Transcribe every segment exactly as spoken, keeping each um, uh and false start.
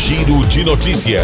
Giro de Notícia.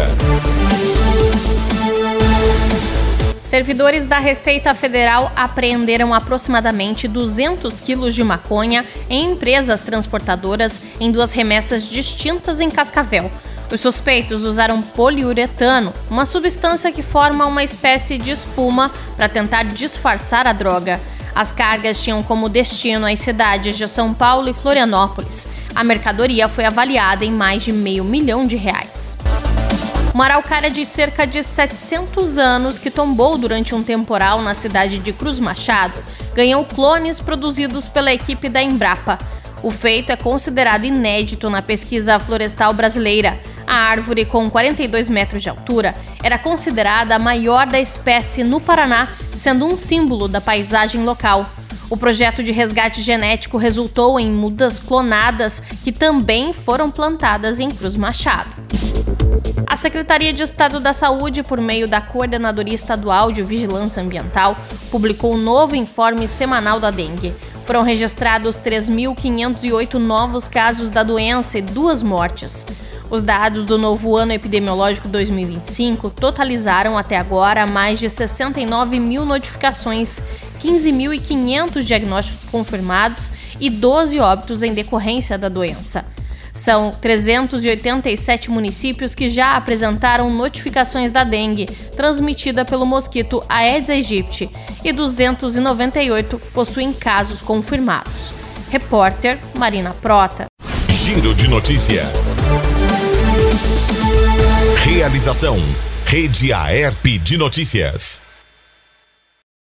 Servidores da Receita Federal apreenderam aproximadamente duzentos quilos de maconha em empresas transportadoras em duas remessas distintas em Cascavel. Os suspeitos usaram poliuretano, uma substância que forma uma espécie de espuma para tentar disfarçar a droga. As cargas tinham como destino as cidades de São Paulo e Florianópolis. A mercadoria foi avaliada em mais de meio milhão de reais. Uma araucária de cerca de setecentos anos que tombou durante um temporal na cidade de Cruz Machado ganhou clones produzidos pela equipe da Embrapa. O feito é considerado inédito na pesquisa florestal brasileira. A árvore, com quarenta e dois metros de altura, era considerada a maior da espécie no Paraná, sendo um símbolo da paisagem local. O projeto de resgate genético resultou em mudas clonadas que também foram plantadas em Cruz Machado. A Secretaria de Estado da Saúde, por meio da Coordenadoria Estadual de Vigilância Ambiental, publicou um novo informe semanal da dengue. Foram registrados três mil quinhentos e oito novos casos da doença e duas mortes. Os dados do novo ano epidemiológico dois mil e vinte e cinco totalizaram até agora mais de sessenta e nove mil notificações, quinze mil e quinhentos diagnósticos confirmados e doze óbitos em decorrência da doença. São trezentos e oitenta e sete municípios que já apresentaram notificações da dengue, transmitida pelo mosquito Aedes aegypti, e duzentos e noventa e oito possuem casos confirmados. Repórter Marina Prota. Giro de Notícia. Realização: Rede Aerp de Notícias.